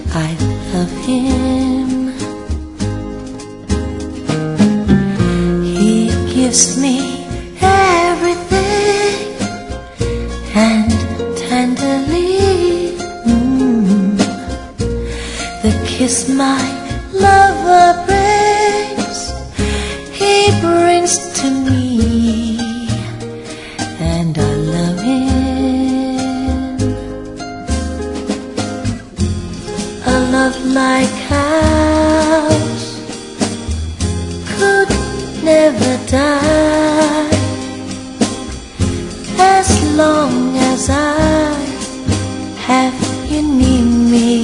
I love him. He gives me everything, and tenderly the kiss my lover brings, he brings to me, and I love him. A love like ours could never die, as long as I have you near me.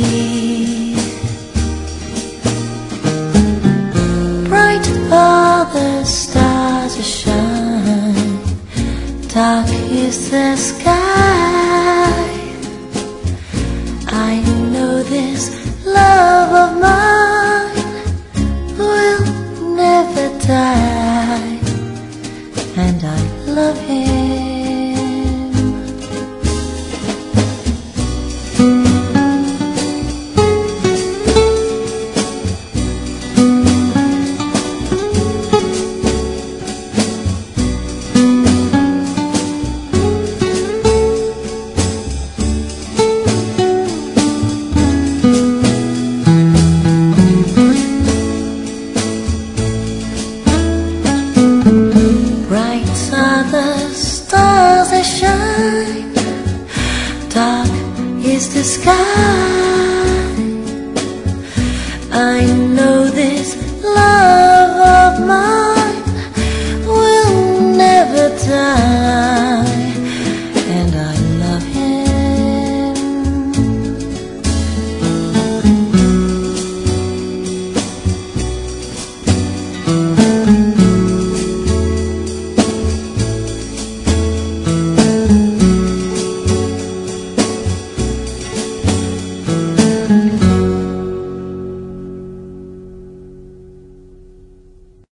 Bright are the stars that shine, dark is the sky. I know this love of mine will never die, and I love him. Dark is the sky. I